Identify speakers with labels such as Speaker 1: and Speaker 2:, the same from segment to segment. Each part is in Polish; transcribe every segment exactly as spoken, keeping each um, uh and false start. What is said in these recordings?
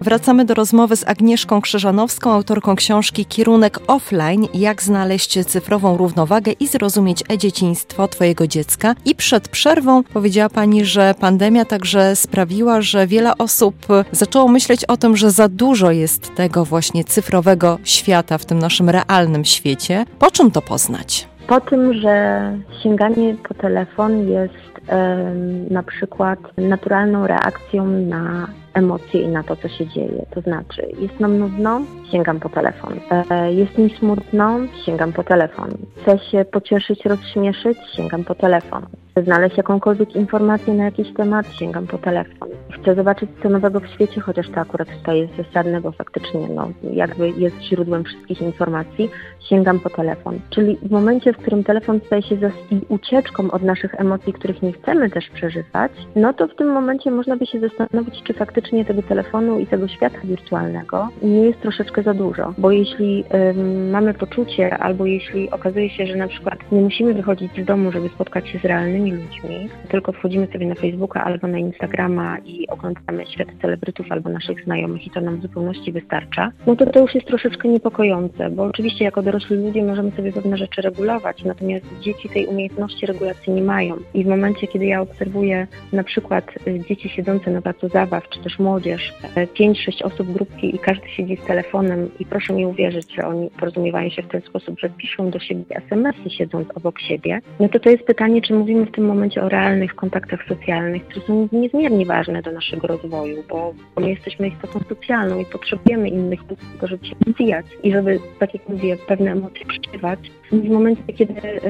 Speaker 1: Wracamy do rozmowy z Agnieszką Krzyżanowską, autorką książki Kierunek offline. Jak znaleźć cyfrową równowagę i zrozumieć e-dzieciństwo twojego dziecka. I przed przerwą powiedziała pani, że pandemia także sprawiła, że wiele osób zaczęło myśleć o tym, że za dużo jest tego właśnie cyfrowego świata w tym naszym realnym świecie. Po czym to poznać?
Speaker 2: Po tym, że sięganie po telefon jest e, na przykład naturalną reakcją na emocje i na to, co się dzieje. To znaczy, jest nam nudno, sięgam po telefon. E, jest mi smutno, sięgam po telefon. Chcę się pocieszyć, rozśmieszyć, sięgam po telefon. Chcę znaleźć jakąkolwiek informację na jakiś temat, sięgam po telefon. Chcę zobaczyć co nowego w świecie, chociaż to akurat tutaj jest zasadne, bo faktycznie no, jakby jest źródłem wszystkich informacji, sięgam po telefon. Czyli w momencie, w którym telefon staje się ucieczką od naszych emocji, których nie chcemy też przeżywać, no to w tym momencie można by się zastanowić, czy faktycznie tego telefonu i tego świata wirtualnego nie jest troszeczkę za dużo. Bo jeśli ym, mamy poczucie, albo jeśli okazuje się, że na przykład nie musimy wychodzić z domu, żeby spotkać się z realnymi ludźmi, tylko wchodzimy sobie na Facebooka albo na Instagrama i oglądamy świat celebrytów albo naszych znajomych i to nam w zupełności wystarcza, no to to już jest troszeczkę niepokojące, bo oczywiście jako dorośli ludzie możemy sobie pewne rzeczy regulować, natomiast dzieci tej umiejętności regulacji nie mają. I w momencie, kiedy ja obserwuję na przykład dzieci siedzące na placu zabaw, czy też młodzież, pięć, sześć osób grupki i każdy siedzi z telefonem i proszę mi uwierzyć, że oni porozumiewają się w ten sposób, że piszą do siebie es em esy siedząc obok siebie, no to to jest pytanie, czy mówimy w tym momencie o realnych kontaktach socjalnych, które są niezmiernie ważne do naszego rozwoju, bo my jesteśmy istotą socjalną i potrzebujemy innych ludzi do tego, żeby się rozwijać i żeby, tak jak mówię, pewne emocje przeżywać. W momencie, kiedy,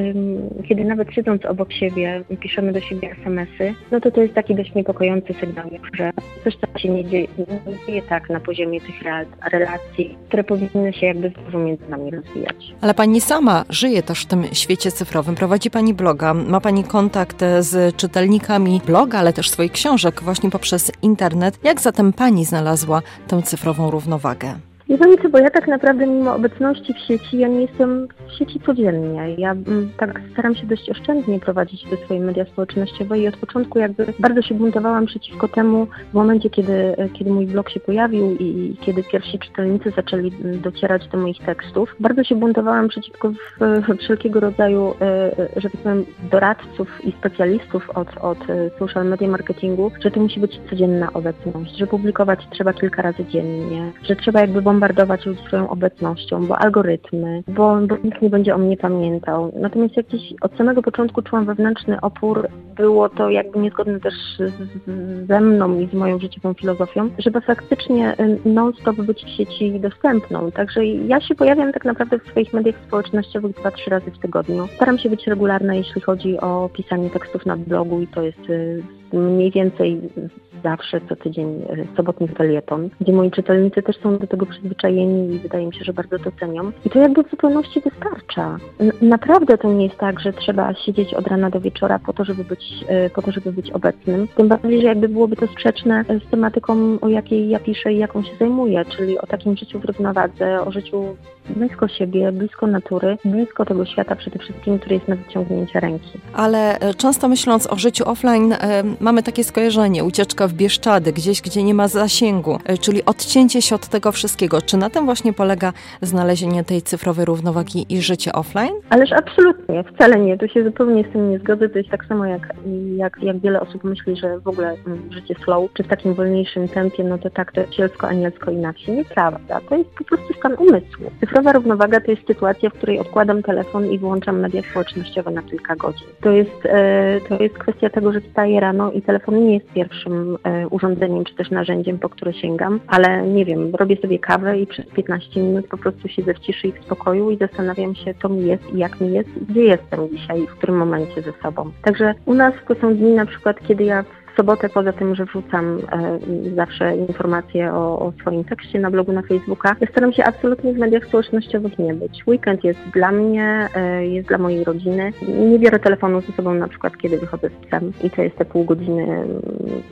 Speaker 2: kiedy nawet siedząc obok siebie piszemy do siebie es em esy, no to to jest taki dość niepokojący sygnał, że coś tam się nie dzieje, nie dzieje tak na poziomie tych relacji, które powinny się jakby znowu między nami rozwijać.
Speaker 1: Ale pani sama żyje też w tym świecie cyfrowym. Prowadzi pani bloga, ma pani kontakt z czytelnikami bloga, ale też swoich książek właśnie poprzez internet. Jak zatem pani znalazła tę cyfrową równowagę?
Speaker 2: Nie wiem co, bo ja tak naprawdę mimo obecności w sieci, ja nie jestem w sieci codziennie. Ja m, tak staram się dość oszczędnie prowadzić te swoje media społecznościowe i od początku jakby bardzo się buntowałam przeciwko temu w momencie, kiedy, kiedy mój blog się pojawił i kiedy pierwsi czytelnicy zaczęli docierać do moich tekstów. Bardzo się buntowałam przeciwko w, w wszelkiego rodzaju, że tak powiem, doradców i specjalistów od, od social media marketingu, że to musi być codzienna obecność, że publikować trzeba kilka razy dziennie, że trzeba jakby bombardować ludzi swoją obecnością, bo algorytmy, bo, bo nikt nie będzie o mnie pamiętał. Natomiast jakiś od samego początku czułam wewnętrzny opór, było to jakby niezgodne też z, z, ze mną i z moją życiową filozofią, żeby faktycznie non-stop być w sieci dostępną. Także ja się pojawiam tak naprawdę w swoich mediach społecznościowych dwa, trzy razy w tygodniu. Staram się być regularna, jeśli chodzi o pisanie tekstów na blogu i to jest mniej więcej zawsze co tydzień sobotni felieton, gdzie moi czytelnicy też są do tego przyzwyczajeni i wydaje mi się, że bardzo to cenią. I to jakby w zupełności wystarcza. N- naprawdę to nie jest tak, że trzeba siedzieć od rana do wieczora po to, żeby być, po to, żeby być obecnym. Tym bardziej, że jakby byłoby to sprzeczne z tematyką, o jakiej ja piszę i jaką się zajmuję, czyli o takim życiu w równowadze, o życiu blisko siebie, blisko natury, blisko tego świata przede wszystkim, który jest na wyciągnięcie ręki.
Speaker 1: Ale często myśląc o życiu offline, e, mamy takie skojarzenie, ucieczka w Bieszczady, gdzieś, gdzie nie ma zasięgu, e, czyli odcięcie się od tego wszystkiego. Czy na tym właśnie polega znalezienie tej cyfrowej równowagi i życie offline?
Speaker 2: Ależ absolutnie, wcale nie. Tu się zupełnie z tym nie zgodzę. To jest tak samo jak, jak, jak wiele osób myśli, że w ogóle mm, życie slow, czy w takim wolniejszym tempie, no to tak, to jest sielsko, anielsko i na wsi. Nieprawda. To jest po prostu stan umysłu. Cyfrowa równowaga to jest sytuacja, w której odkładam telefon i włączam media społecznościowe na kilka godzin. To jest, e, to jest kwestia tego, że wstaję rano i telefon nie jest pierwszym e, urządzeniem czy też narzędziem, po które sięgam, ale nie wiem, robię sobie kawę i przez piętnaście minut po prostu siedzę w ciszy i w spokoju i zastanawiam się, co mi jest i jak mi jest i gdzie jestem dzisiaj, w którym momencie ze sobą. Także u nas to są dni na przykład, kiedy ja w sobotę, poza tym, że wrzucam e, zawsze informacje o, o swoim tekście na blogu, na Facebooka, ja staram się absolutnie w mediach społecznościowych nie być. Weekend jest dla mnie, e, jest dla mojej rodziny. Nie biorę telefonu ze sobą na przykład, kiedy wychodzę z psem i to jest te pół godziny,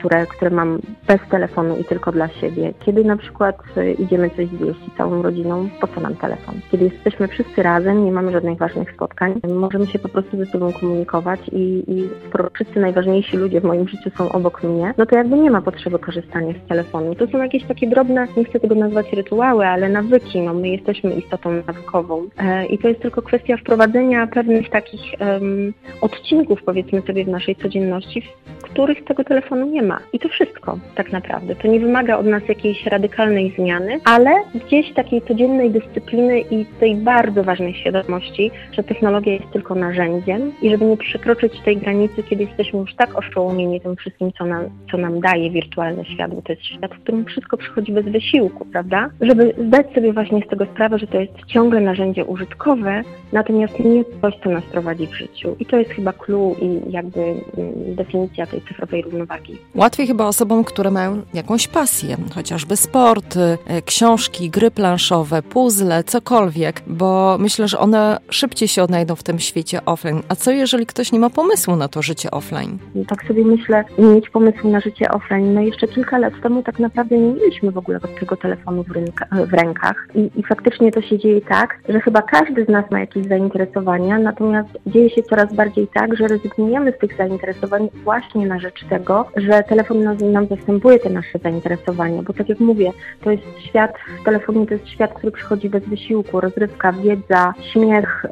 Speaker 2: które, które mam bez telefonu i tylko dla siebie. Kiedy na przykład idziemy coś zjeść całą rodziną, po co nam telefon? Kiedy jesteśmy wszyscy razem, nie mamy żadnych ważnych spotkań, możemy się po prostu ze sobą komunikować i, i skoro wszyscy najważniejsi ludzie w moim życiu są obok mnie, no to jakby nie ma potrzeby korzystania z telefonu. To są jakieś takie drobne, nie chcę tego nazwać rytuały, ale nawyki. No, my jesteśmy istotą nawykową e, i to jest tylko kwestia wprowadzenia pewnych takich um, odcinków, powiedzmy sobie, w naszej codzienności, w których tego telefonu nie ma. I to wszystko tak naprawdę. To nie wymaga od nas jakiejś radykalnej zmiany, ale gdzieś takiej codziennej dyscypliny i tej bardzo ważnej świadomości, że technologia jest tylko narzędziem i żeby nie przekroczyć tej granicy, kiedy jesteśmy już tak oszołomieni tym wszystkim, co nam, co nam daje wirtualny świat, bo to jest świat, w którym wszystko przychodzi bez wysiłku, prawda? Żeby zdać sobie właśnie z tego sprawę, że to jest ciągle narzędzie użytkowe, natomiast nie coś, co nas prowadzi w życiu. I to jest chyba clue i jakby definicja tej cyfrowej równowagi.
Speaker 1: Łatwiej chyba osobom, które mają jakąś pasję, chociażby sport, książki, gry planszowe, puzzle, cokolwiek, bo myślę, że one szybciej się odnajdą w tym świecie offline. A co jeżeli ktoś nie ma pomysłu na to życie offline?
Speaker 2: Tak sobie myślę, mieć pomysł na życie offline. No jeszcze kilka lat temu tak naprawdę nie mieliśmy w ogóle tego telefonu w, rynka, w rękach I, i faktycznie to się dzieje tak, że chyba każdy z nas ma jakieś zainteresowania, natomiast dzieje się coraz bardziej tak, że rezygnujemy z tych zainteresowań właśnie na rzecz tego, że telefon nam, nam zastępuje te nasze zainteresowania, bo tak jak mówię, to jest świat, w telefonie to jest świat, który przychodzi bez wysiłku, rozrywka, wiedza, śmiech,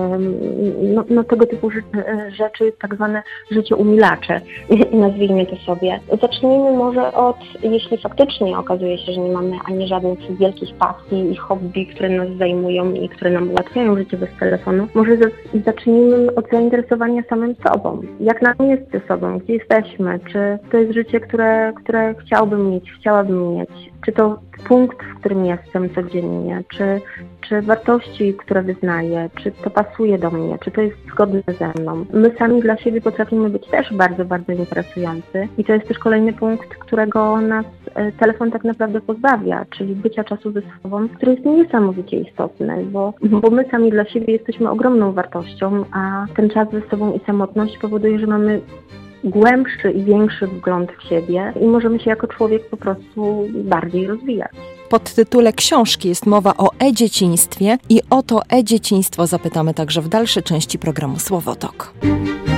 Speaker 2: yy, no, no tego typu rzeczy, tak zwane życie umilacze, nazwijmy to sobie. Zacznijmy może od, jeśli faktycznie okazuje się, że nie mamy ani żadnych wielkich pasji i hobby, które nas zajmują i które nam ułatwiają życie bez telefonu, może zacznijmy od zainteresowania samym sobą. Jak nam jest ze sobą, gdzie jesteśmy, czy to jest życie, które, które chciałbym mieć, chciałabym mieć, czy to punkt, w którym jestem codziennie, czy, czy wartości, które wyznaję, czy to pasuje do mnie, czy to jest zgodne ze mną. My sami dla siebie potrafimy być też bardzo, bardzo interesujący i to jest też kolejny punkt, którego nas telefon tak naprawdę pozbawia, czyli bycia czasu ze sobą, który jest niesamowicie istotny, bo, bo my sami dla siebie jesteśmy ogromną wartością, a ten czas ze sobą i samotność powoduje, że mamy głębszy i większy wgląd w siebie i możemy się jako człowiek po prostu bardziej rozwijać.
Speaker 1: W podtytule książki jest mowa o e-dzieciństwie i o to e-dzieciństwo zapytamy także w dalszej części programu Słowotok.